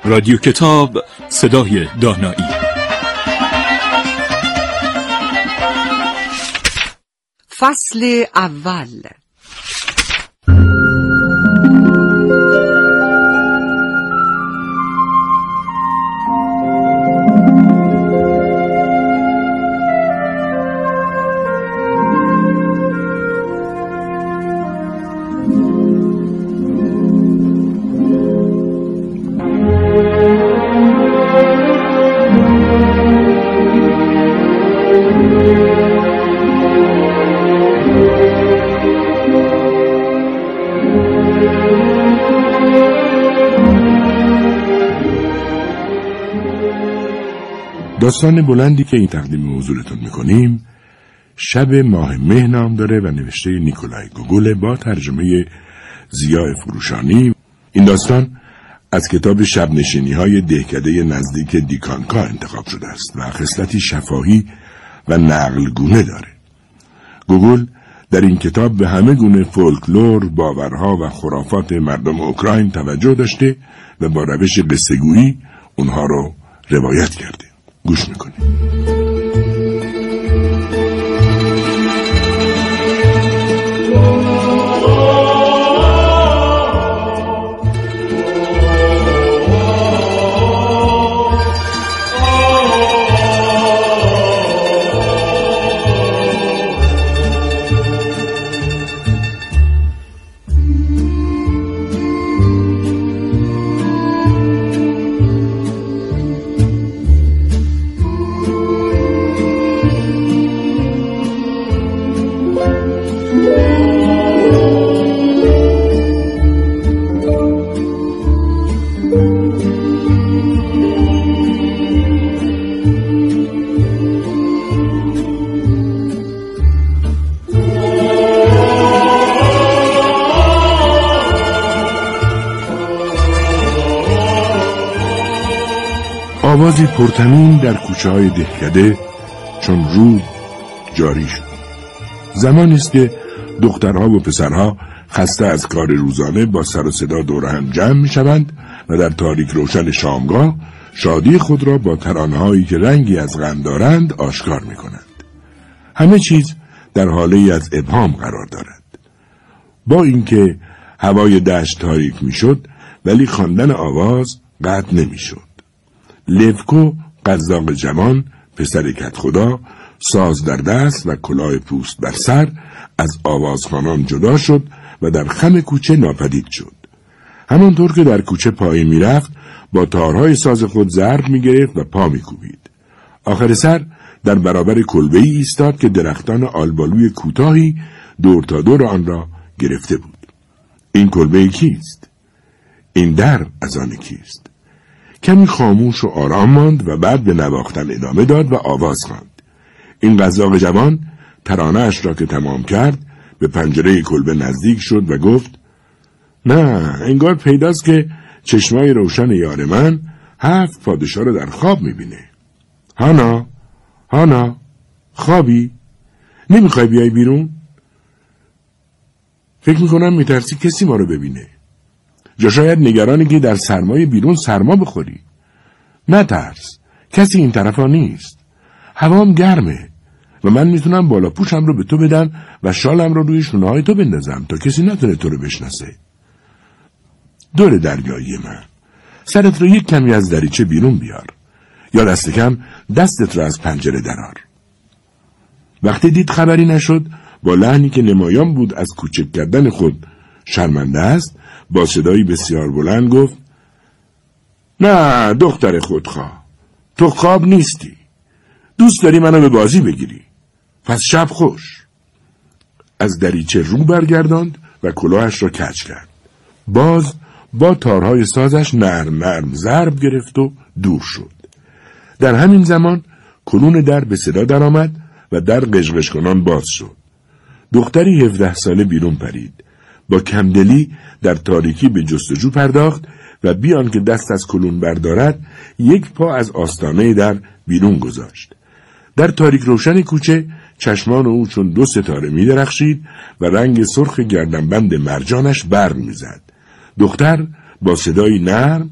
رادیو کتاب، صدای دانایی. فصل اول. داستان بلندی که این تقدیم حضورتون میکنیم شب ماه مه نام داره و نوشته نیکولای گوگل با ترجمه ضیاء فروشانی. این داستان از کتاب شب نشینی های دهکده نزدیک دیکانکا انتخاب شده است و خصلتی شفاهی و نقلگونه داره. گوگل در این کتاب به همه گونه فولکلور، باورها و خرافات مردم اوکراین توجه داشته و با روش قصه‌گویی اونها رو روایت کرده. گوش میکنیم. آوازی پرتمین در کوچه های دهکده چون رود جاری شد. زمانی است که دخترها و پسرها خسته از کار روزانه با سر و صدا دور هم جمع می شوند و در تاریک روشن شامگاه شادی خود را با ترانه‌هایی که رنگی از غم دارند آشکار می کنند. همه چیز در حالی از ابهام قرار دارد. با اینکه هوای دشت تاریک می شد ولی خواندن آواز قطع نمی شد. لوکو قزاق جوان، پسر کدخدا، ساز در دست و کلاه پوست بر سر از آوازخوانان جدا شد و در خم کوچه ناپدید شد. همانطور که در کوچه پایین می رفت با تارهای ساز خود ضرب می گرفت و پا می کوبید. آخر سر در برابر کلبه‌ای ایستاد که درختان آلبالوی کوتاهی دور تا دور آن را گرفته بود. این کلبه کیست؟ این در از آن کیست؟ کمی خاموش و آرام ماند و بعد به نواختن ادامه داد و آواز خواند. این قزاق جوان ترانه‌اش را که تمام کرد به پنجره کلبه نزدیک شد و گفت: نه، انگار پیداست که چشمای روشن یار من 7 پادشاه را در خواب میبینه. هانا، خوابی؟ نمیخوای بیای بیرون؟ فکر میکنم میترسی کسی ما رو ببینه. یا شاید نگرانی که در سرمای بیرون سرما بخوری. نترس، کسی این طرفا نیست. هوام گرمه و من میتونم بالا پوشم رو به تو بدم و شالم رو روی شونه‌های تو بندازم تا کسی نتونه تو رو بشناسه. دور دریایی من، سرت رو یک کمی از دریچه بیرون بیار یا دست کم دستت رو از پنجره درار. وقتی دید خبری نشد، با لحنی که نمایان بود از کوچک کردن خود شرمنده است، با صدایی بسیار بلند گفت: نه دختر خودخواه، تو خواب نیستی. دوست داری منو به بازی بگیری. پس شب خوش. از دریچه رو برگرداند و کلاهش را کج کرد. باز با تارهای سازش نرم ضرب گرفت و دور شد. در همین زمان کنون در به صدا درآمد و در قشقش کنان باز شد. دختری 17 ساله بیرون پرید. با کمدلی در تاریکی به جستجو پرداخت و بیان که دست از کلون بردارد یک پا از آستانه در بیرون گذاشت. در تاریک روشن کوچه چشمان او چون 2 ستاره می درخشید و رنگ سرخ گردنبند مرجانش برق می زد. دختر با صدایی نرم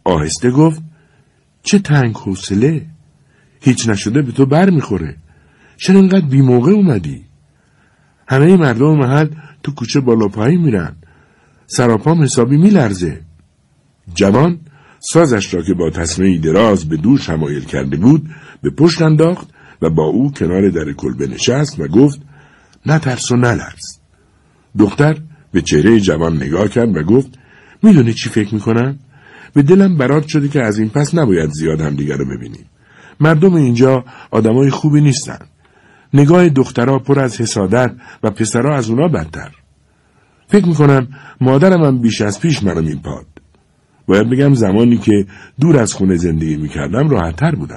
آهسته گفت چه تنگ حوصله، هیچ نشده به تو بر میخوره. چرا اینقدر بی موقع اومدی؟ همه مردم محل تو کوچه بالا پایی میرن، سراپام حسابی میلرزه. جوان سازش را که با تسمه‌ای دراز به دوش حمایل کرده بود به پشت انداخت و با او کنار در کلبه نشست و گفت نترس و نلرز. دختر به چهره جوان نگاه کرد و گفت میدونی چی فکر میکنم؟ به دلم برات شده که از این پس نباید زیاد همدیگر رو ببینیم. مردم اینجا آدمای خوبی نیستن. نگاه دخترها پر از حسادت و پسرها از اونا بدتر. فکر میکنم مادرم هم بیش از پیش منو میپاد. باید بگم زمانی که دور از خونه زندگی میکردم راحت‌تر بودم.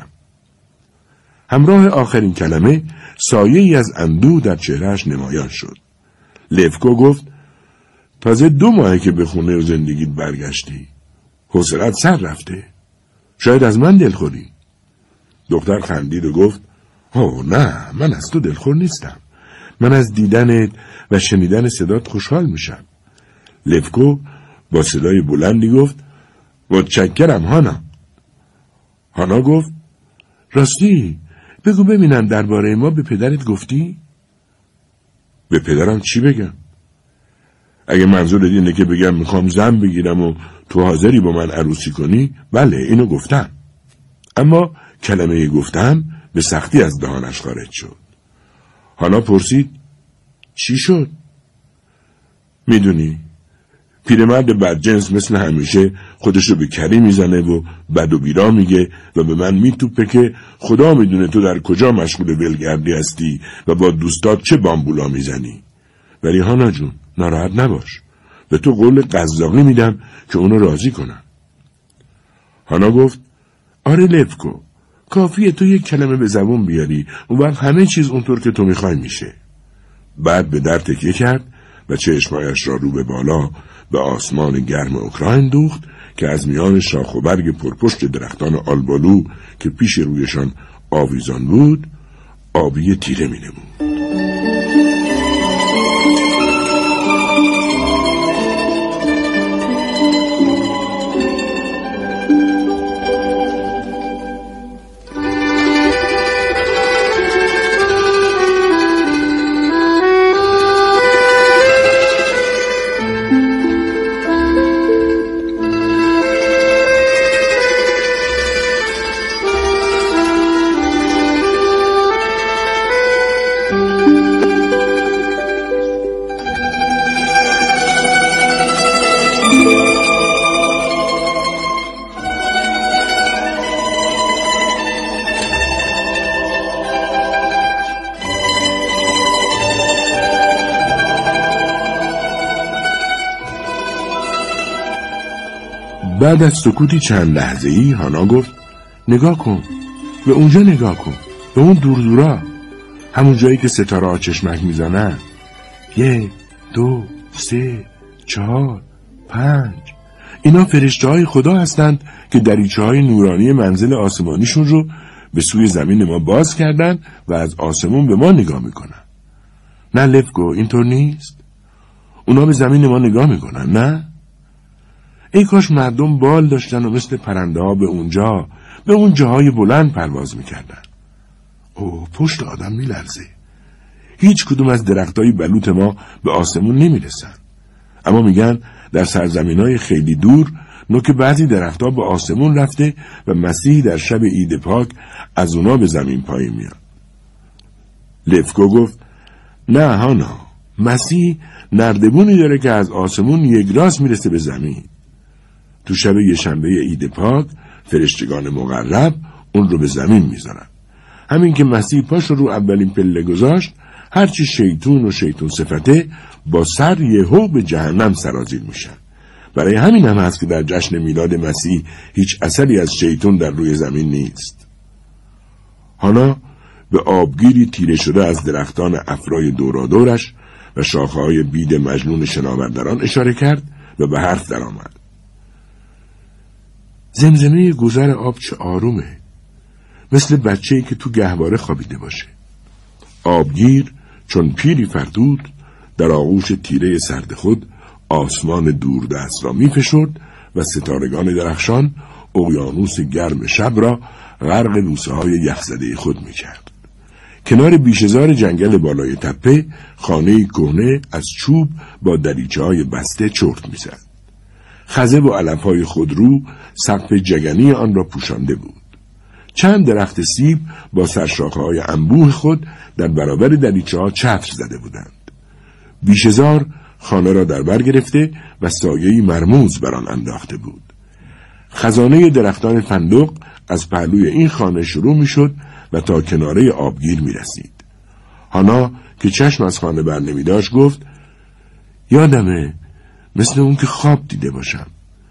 همراه آخرین کلمه سایه‌ای از اندوه در چهرهش نمایان شد. لفکو گفت تازه 2 ماهه که به خونه و زندگیت برگشتی. حوصله‌ات سر رفته. شاید از من دلخوری. دختر خندید و گفت نه، من از تو دلخور نیستم. من از دیدنت و شنیدن صدات خوشحال میشم. لفکو با صدای بلندی گفت متشکرم هانا. هانا گفت راستی بگو ببینم درباره ما به پدرت گفتی؟ به پدرم چی بگم؟ اگه منظورت اینه که بگم میخوام زن بگیرم و تو حاضری با من عروسی کنی، بله اینو گفتم. اما کلمه گفتم به سختی از دهانش خارج شد. هانا پرسید چی شد؟ میدونی پیرمرد بدجنس مثل همیشه خودشو به کری میزنه و بد و بیرا میگه و به من میتوپه که خدا میدونه تو در کجا مشغول ولگردی هستی و با دوستات چه بامبولا میزنی. ولی هانا جون ناراحت نباش، به تو قول قزاقی میدم که اونو راضی کنم. هانا گفت آره لفکو، کافیه تو یک کلمه به زبون بیاری اون وقت همه چیز اونطور که تو میخوای میشه. بعد به در تکیه کرد و چشمایش را رو به بالا به آسمان گرم اوکراین دوخت که از میان شاخ و برگ پرپشت درختان آلبالو که پیش رویشان آویزان بود آبی تیره می نمود. بعد از سکوتی چند لحظه‌ای هانا گفت نگاه کن، به اونجا نگاه کن، به اون دور دورا، همون جایی که ستاره ها چشمک میزنن. 1 2 3 4 5 اینا فرشته های خدا هستند که دریچه های نورانی منزل آسمانیشون رو به سوی زمین ما باز کردن و از آسمون به ما نگاه میکنن. نه لفکو اینطور نیست؟ اونا به زمین ما نگاه میکنن نه؟ ای کاش مردم بال داشتن و مثل پرنده ها به اون جاهای بلند پرواز میکردن. پشت آدم میلرزه. هیچ کدوم از درختای بلوط ما به آسمون نمیرسن. اما میگن در سرزمینای خیلی دور نوک بعضی درختها به آسمون رفته و مسیح در شب عید پاک از اونا به زمین پایین میاد. لفکو گفت نه هانا، مسیح نردبونی داره که از آسمون یک راست میرسه به زمین. تو شب یه شنبه عید پاک فرشتگان مقرب اون رو به زمین میذارن. همین که مسیح پاش رو اولین پله گذاشت، هرچی شیطون و شیطون صفته با سر یهو به جهنم سرازیر میشن. برای همین هم هست که در جشن میلاد مسیح هیچ اثری از شیطون در روی زمین نیست. هانا به آبگیری تیره شده از درختان افرای دورادورش و شاخه‌های بید مجنون شناوردران اشاره کرد و به حرف درآمد. زمزمه گذر آب چه آرومه، مثل بچه‌ای که تو گهواره خوابیده باشه. آبگیر چون پیری فرتود در آغوش تیره سرد خود آسمان دوردست را می‌فشرد و ستارگان درخشان اقیانوس گرم شب را غرق بوسه‌های یخزده خود می‌کرد. کنار بیشه‌زار جنگل بالای تپه خانه‌ای کهنه از چوب با دریچه‌های بسته چرت می‌زد. خزه و علف‌های خودرو سقف جگنی آن را پوشانده بود. چند درخت سیب با سرشاخه‌های انبوه خود در برابر دریچه‌ها چتر زده بودند. بیشه‌زار خانه را در بر گرفته و سایه‌ای مرموز بر آن انداخته بود. خزانه درختان فندق از پهلوی این خانه شروع می‌شد و تا کناره آبگیر می‌رسید. هانا که چشم از خانه بر نمی‌داشت گفت: یادمه مثل اون که خواب دیده باشم.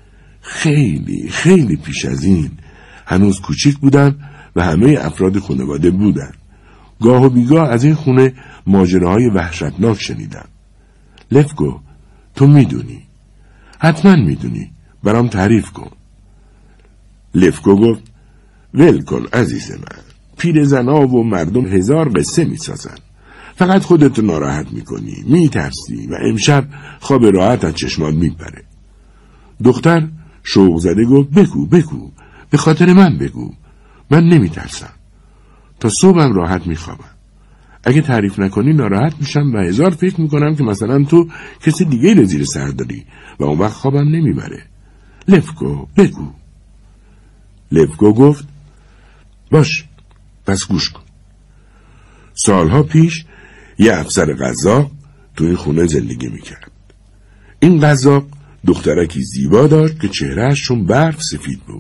خیلی خیلی پیش از این هنوز کوچیک بودم و همه افراد خانواده بودن. گاه و بیگاه از این خونه ماجراهای وحشتناک شنیدم. لفگو، تو میدونی، حتما میدونی، برام تعریف کن. لفگو گفت: ول کن عزیز من، پیرزنا و مردم هزار قصه میسازن، فقط خودتو ناراحت میکنی، میترسی و امشب خواب راحت از چشمات میپره. دختر شوق زده گفت: بگو، به خاطر من بگو، من نمیترسم، تا صبحم راحت میخوابم. اگه تعریف نکنی ناراحت میشم و هزار فکر میکنم که مثلا تو کسی دیگه رو زیر سر داری و اون وقت خوابم نمیبره. لفگو بگو. لفگو گفت: باش، پس گوش کن. سالها پیش یه افسر قزاق تو این خونه زندگی میکرد. این قزاق دخترکی زیبا داشت که چهرهش چون برف سفید بود.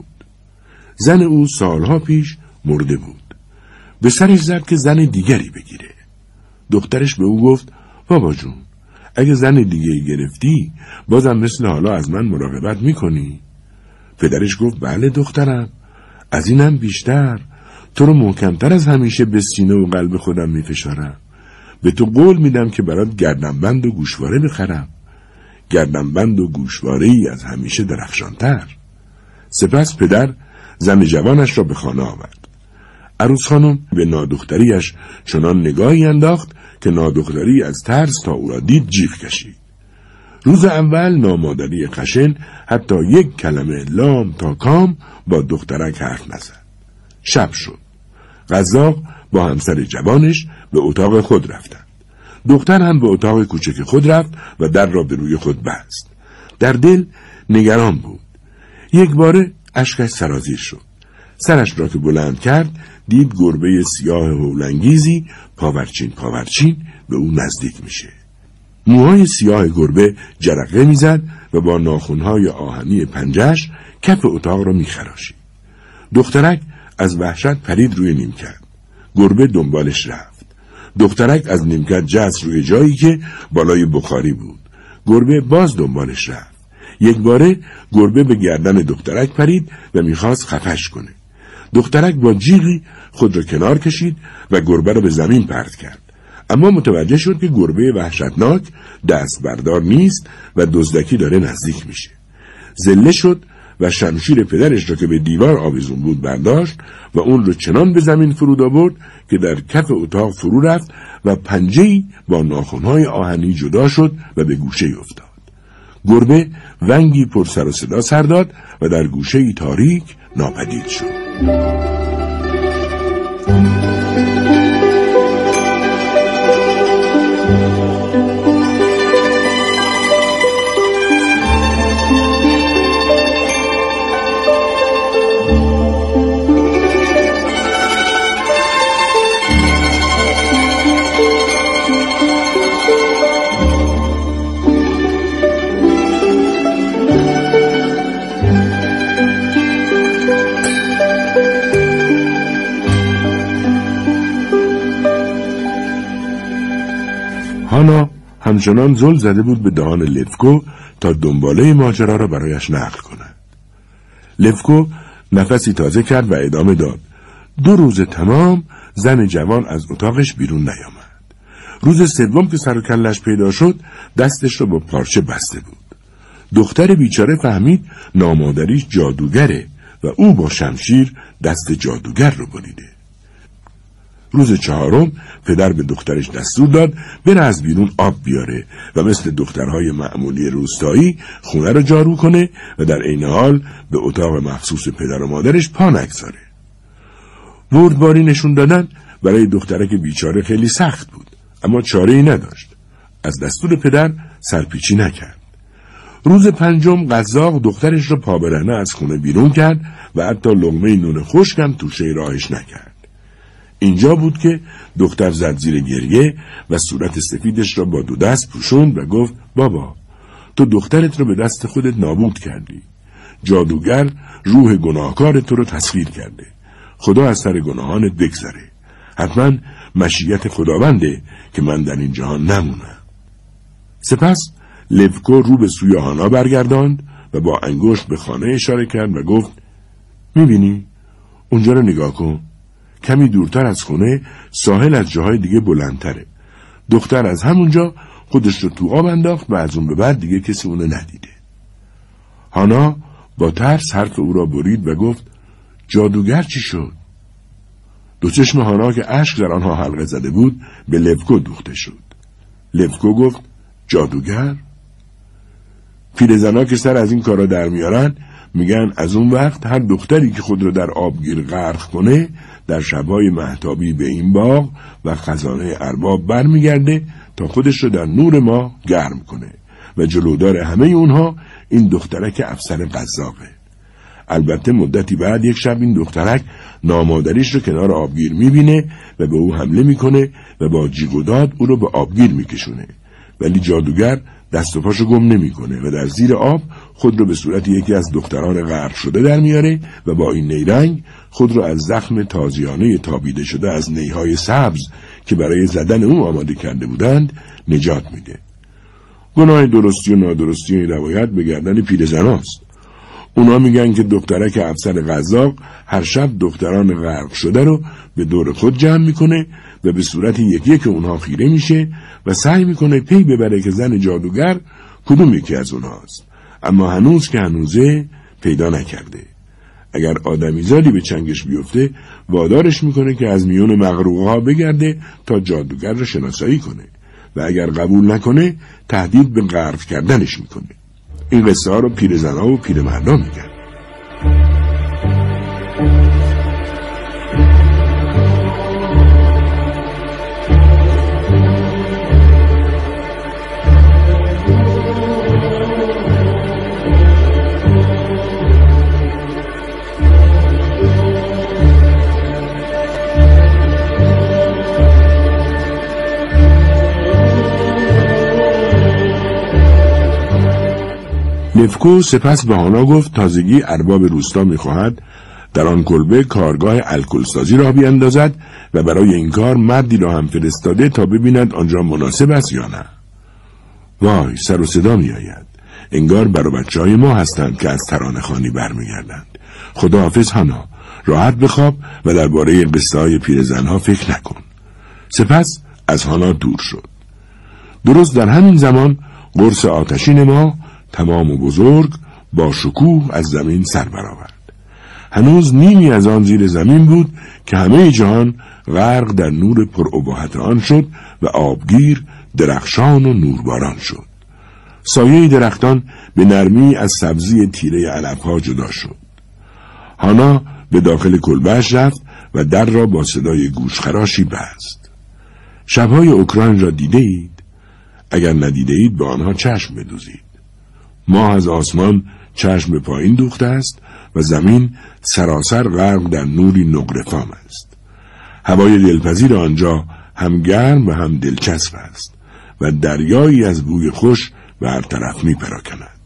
زن او سالها پیش مرده بود. به سرش زد که زن دیگری بگیره. دخترش به او گفت: بابا جون، اگه زن دیگری گرفتی بازم مثل حالا از من مراقبت میکنی؟ پدرش گفت: بله دخترم، از اینم بیشتر، تو رو محکمتر از همیشه به سینه و قلب خودم میفشارم. به تو قول میدم که برات گردنبند و گوشواره بخرم، گردنبند و گوشواره‌ای از همیشه درخشانتر. سپس پدر زن جوانش را به خانه آورد. عروس خانم به نادختریش چنان نگاهی انداخت که نادختری از ترس تا او را دید جیغ کشید. روز اول نامادری خشن حتی یک کلمه لام تا کام با دخترک حرف نزد. شب شد. قزاق با همسر جوانش به اتاق خود رفتند. دختر هم به اتاق کوچک خود رفت و در را به روی خود بست. در دل نگران بود. یک باره اشکش سرازیر شد. سرش را که بلند کرد دید گربه سیاه هولانگیزی پاورچین به او نزدیک میشه. موهای سیاه گربه جرقه میزد و با ناخنهای آهنی پنجه‌اش کف اتاق را میخراشید. دخترک از وحشت پرید روی نیمکت. گربه دنبالش رفت. دخترک از نیمکت جست روی جایی که بالای بخاری بود. گربه باز دنبالش رفت. یک باره گربه به گردن دخترک پرید و میخواست خفش کنه. دخترک با جیغی خود را کنار کشید و گربه را به زمین پرت کرد. اما متوجه شد که گربه وحشتناک دست بردار نیست و دزدکی داره نزدیک میشه. زله شد و شمشیر پدرش را که به دیوار آویزون بود برداشت و اون رو چنان به زمین فرود آورد که در کف اتاق فرو رفت و پنجه‌ای با ناخن‌های آهنی جدا شد و به گوشه افتاد. گربه ونگی پر سر و صدا سر داد و در گوشه‌ای تاریک ناپدید شد. هانا همچنان زل زده بود به دهان لفگو تا دنباله ماجرا را برایش نقل کند. لفگو نفسی تازه کرد و ادامه داد: 2 روز تمام زن جوان از اتاقش بیرون نیامد. روز سوم که سر و کلش پیدا شد دستش را با پارچه بسته بود. دختر بیچاره فهمید نامادریش جادوگره و او با شمشیر دست جادوگر رو بریده. روز چهارم پدر به دخترش دستور داد بره از بیرون آب بیاره و مثل دخترهای معمولی روستایی خونه رو جارو کنه و در عین حال به اتاق مخصوص پدر و مادرش پا نگذاره. بردباری نشون دادن برای دخترک بیچاره خیلی سخت بود، اما چاره‌ای نداشت. از دستور پدر سرپیچی نکرد. روز پنجم قزاق دخترش رو پابرهنه از خونه بیرون کرد و حتی لقمه نون خشکم توشه راهش نکرد. اینجا بود که دختر زد زیر گریه و صورت سفیدش را با دو دست پوشوند و گفت بابا تو دخترت رو به دست خودت نابود کردی. جادوگر روح گناهکار تو رو تسخیر کرده. خدا از سر گناهانت بگذره. حتما مشیت خداونده که من در این جهان نمونم. سپس لوکو رو به سوی هانا برگرداند و با انگشت به خانه اشاره کرد و گفت میبینی؟ اونجا رو نگاه کن. کمی دورتر از خونه ساحل از جاهای دیگه بلندتره. دختر از همونجا خودش رو تو آب انداخت و از اون به بعد دیگه کسی اونو ندیده. هانا با ترس حرف او را برید و گفت جادوگر چی شد؟ دو چشم هانا که اشک در آنها حلقه زده بود به لوکو دوخته شد. لوکو گفت جادوگر؟ پیرزنا که سر از این کارا در میارن میگن از اون وقت هر دختری که خود رو در آبگیر غرق کنه در شبهای مهتابی به این باغ و خزانه ارباب برمیگرده تا خودش رو در نور ما گرم کنه و جلودار همه اونها این دخترک افسر قزاقه. البته مدتی بعد یک شب این دخترک نامادریش رو کنار آبگیر میبینه و به او حمله میکنه و با جیغ و داد او رو به آبگیر میکشونه، ولی جادوگر دست و پاشو گم نمیکنه و در زیر آب خود رو به صورت یکی از دختران غرق شده در میاره و با این نیرنگ خود رو از زخم تازیانه تابیده شده از نیهای سبز که برای زدن او آماده کرده بودند نجات میده. گناه درستی و نادرستی این روایت به گردن پیرزناست. اونا میگن که دخترک افسر قزاق هر شب دختران غرق شده رو به دور خود جمع میکنه و به صورت یکی که اونها خیره میشه و سعی میکنه پی ببره که زن جادوگر کدوم یکی از اونهاست، اما هنوز که هنوزه پیدا نکرده. اگر آدمیزادی به چنگش بیفته وادارش میکنه که از میون مغروقها بگرده تا جادوگر رو شناسایی کنه و اگر قبول نکنه تهدید به غرق کردنش میکنه. این قصه ها رو پیرزنها و پیرمردا میگن. لوکو سپس به هانا گفت تازگی ارباب روستا میخواهد در آن کلبه کارگاه الکلسازی را بیاندازد و برای این کار مردی را هم فرستاده تا ببیند آنجا مناسب است یا نه. وای، سر و صدا می آید. انگار برای بچه‌های ما هستند که از ترانه خوانی برمیگردند. خداحافظ هانا، راحت بخواب و درباره قصه های پیرزنها فکر نکن. سپس از هانا دور شد. درست در همین زمان قرص آتشین ما تمام و بزرگ با شکوه از زمین سر برآورد. هنوز نیمی از آن زیر زمین بود که همه جهان غرق در نور پرابهت آن شد و آبگیر درخشان و نورباران شد. سایه درختان به نرمی از سبزی تیره علفها جدا شد. هانا به داخل کلبه‌اش رفت و در را با صدای گوشخراشی بست. شب‌های اوکراین را دیده اید؟ اگر ندیده اید به آنها چشم بدوزید. ماه از آسمان چشم به پایین دوخته است و زمین سراسر غرق در نوری نقره‌فام است. هوای دلپذیر آنجا هم گرم و هم دلچسب است و دریایی از بوی خوش به هر طرف می پراکند.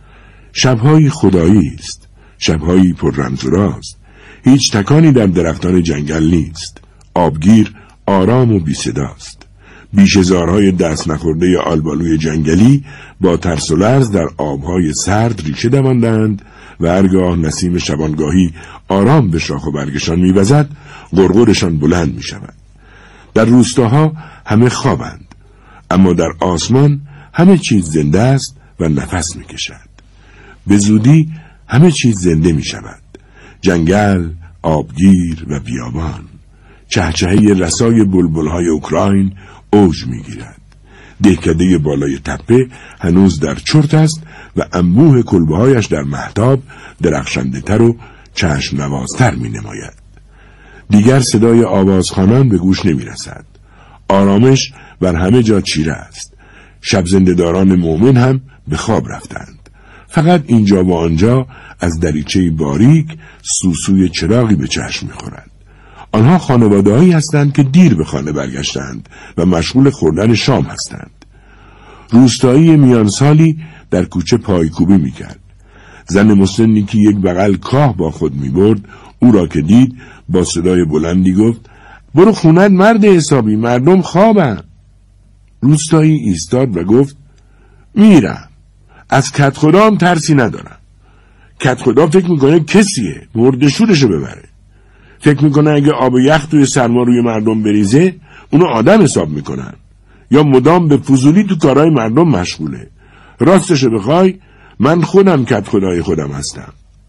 شب‌های خدایی است، شب‌هایی پر رمز و راز. هیچ تکانی در درختان جنگل نیست. آبگیر آرام و بی صداست. بیشه‌زارهای دست نخورده آلبالوی جنگلی با ترس و لرز در آبهای سرد ریشه دواندند و هرگاه نسیم شبانگاهی آرام به شاخ و برگشان می‌وزد، غرغرشان بلند می‌شود. در روستاها همه خوابند، اما در آسمان همه چیز زنده است و نفس می‌کشد. به زودی همه چیز زنده می‌شود. جنگل، آبگیر و بیابان. چهچهه رسای بلبل‌های اوکراین اوج می‌گیرد. دهکده بالای تپه هنوز در چرت است و انبوه کلبه‌هایش در مهتاب درخشنده‌تر و چشم نوازتر می‌نماید. دیگر صدای آوازخوانان به گوش نمی‌رسد. آرامش بر همه جا چیره است. شب زنده‌داران مومن هم به خواب رفتند. فقط اینجا و آنجا از دریچه باریک سوسوی چراغی به چشم می‌خورد. آنها خانواده‌هایی هستند که دیر به خانه برگشتند و مشغول خوردن شام هستند. روستایی میانسالی در کوچه پایکوبی می‌کرد. زن مسنی که یک بغل کاه با خود می‌برد، او را که دید با صدای بلندی گفت: برو خونت مرد حسابی، مردم خوابن. روستایی ایستاد و گفت: میرم. از کت خدا هم ترسی ندارم. کت خدا فکر میکنه کسیه، مرده شورشو ببره. فکر میکنه اگه آب یخ توی سرما روی مردم بریزه اونو آدم حساب میکنن، یا مدام به فضولی تو کارهای مردم مشغوله. راستشو بخوای من خودم کت خدای خودم هستم.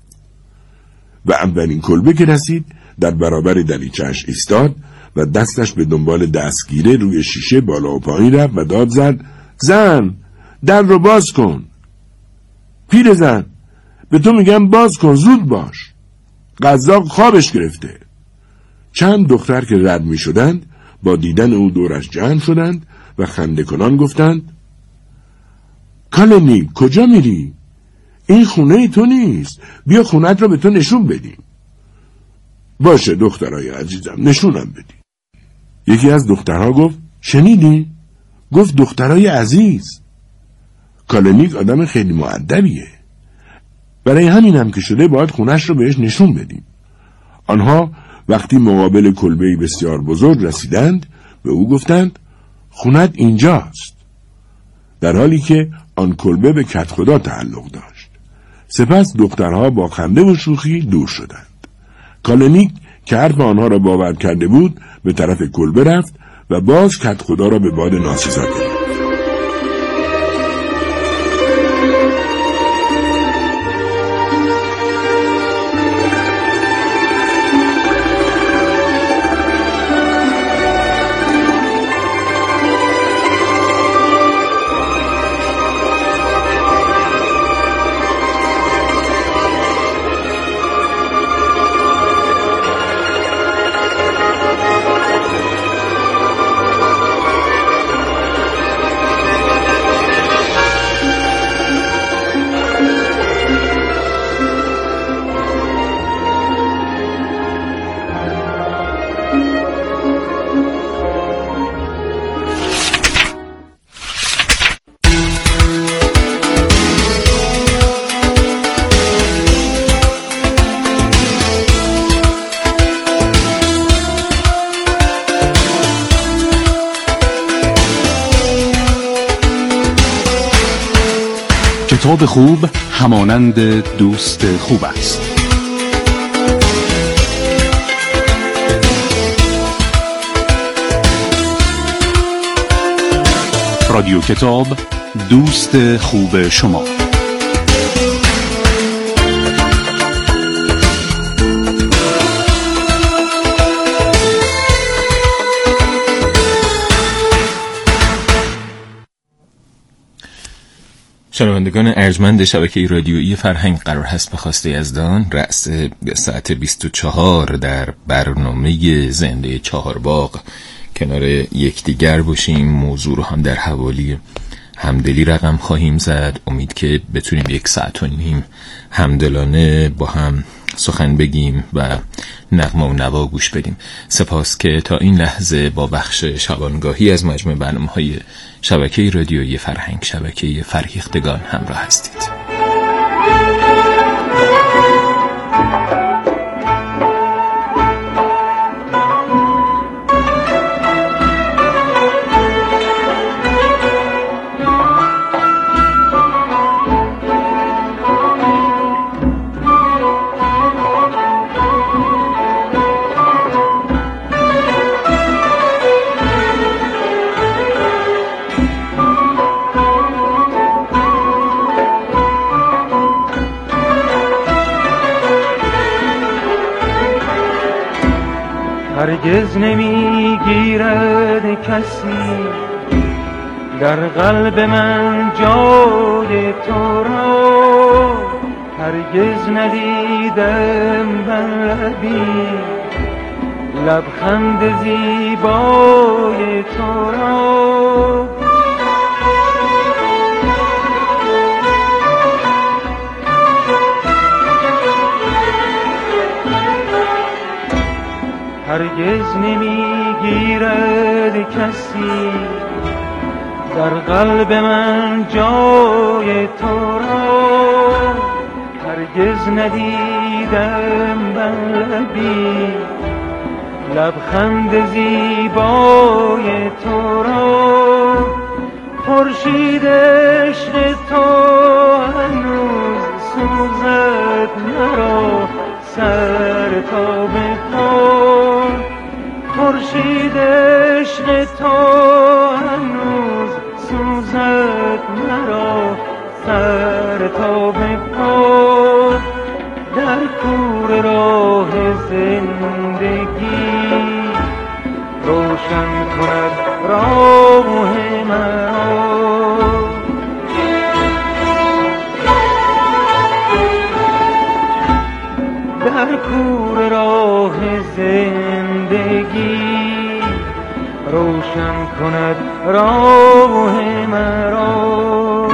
و اولین کلبه که رسید در برابر دریچه‌اش ایستاد و دستش به دنبال دستگیره روی شیشه بالا و پایین رفت و داد زد: زن، در رو باز کن. پیر زن، به تو میگم باز کن، زود باش. قزاق خوابش گرفته. چند دختر که رد می شدند با دیدن او دورش جمع شدند و خنده کنان گفتند: کالنی، کجا میری؟ این خونه ای تو نیست، بیا خونت را به تو نشون بدیم. باشه دخترای عزیزم، نشونم بدی. یکی از دخترها گفت: شنیدی؟ گفت دخترای عزیز. کالنیک آدم خیلی مؤدبیه، برای همینم که شده باید خونش رو بهش نشون بدیم. آنها وقتی مقابل کلبه‌ای بسیار بزرگ رسیدند به او گفتند: خونت اینجاست، در حالی که آن کلبه به کت خدا تعلق داشت. سپس دخترها با خنده و شوخی دور شدند. کالنیک که حرف آنها را باور کرده بود به طرف کلبه رفت و باز کت خدا را به باد ناسزا گرفت. کتاب خوب همانند دوست خوب است. رادیو کتاب، دوست خوب شما. شنوندگان ارجمند شبکه رادیویی فرهنگ، قرار هست به خواسته یزدان رأس ساعت 24 در برنامه زنده چهارباغ کنار یکدیگر باشیم. موضوع رو هم در حوالی همدلی رقم خواهیم زد. امید که بتونیم 1.5 ساعت همدلانه با هم سخن بگیم و نغمه و نوا گوش بدیم. سپاس که تا این لحظه با بخش شبانگاهی از مجموع برنامه‌های شبکه رادیویی فرهنگ، شبکه فرهیختگان همراه هستید. هرگز نمیگیرد کسی در قلب من جای تو را، هرگز ندیدم بر لبی لبخند زیبای تو را. هرگز نمیگیرد کسی در قلب من جای تو را، هرگز ندیدم بر لبی لبخند زیبای تو را. خورشید عشق تو هنوز سوزد مرا سر تا به پا، خورشید عشق تو هنوز سوزد مرا سر تا به پا. در کور راه زندگی روشن کند راه مرا، در کور راه زندگی روشن کند راه مرا.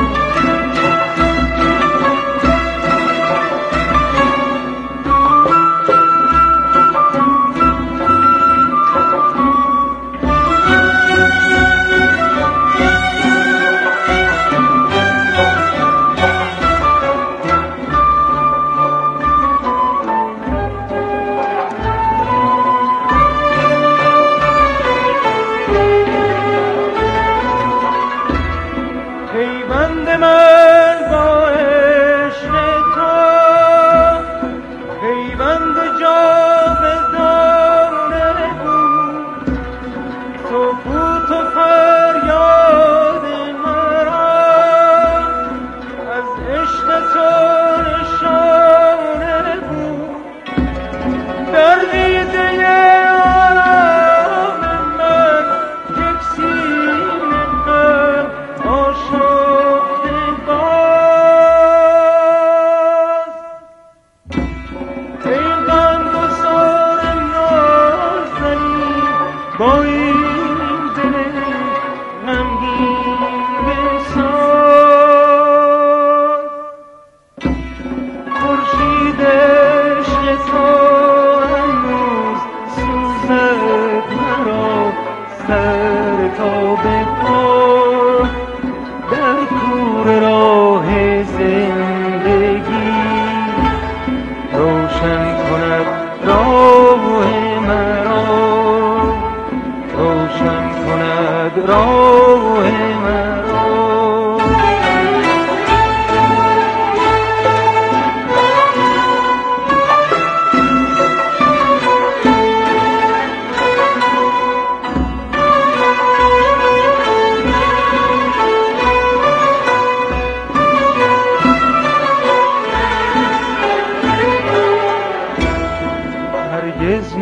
هرگز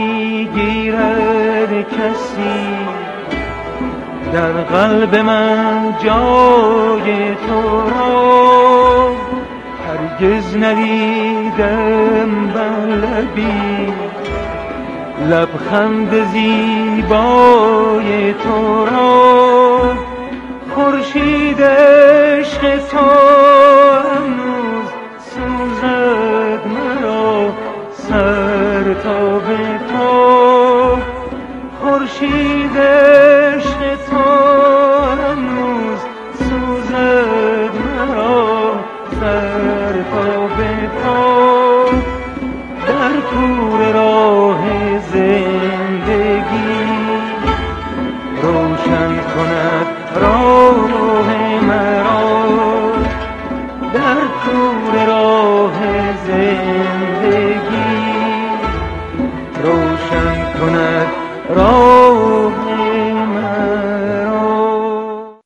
نمیگیرد کسی در قلب من جای تو را، هرگز ندیدم بر لبی لبخند زیبای تو را. خورشید عشق تو هنوز سوزد مرا سر تا به پا، خورشید عشق تو هنوز سوزد مرا سر تا به پا. در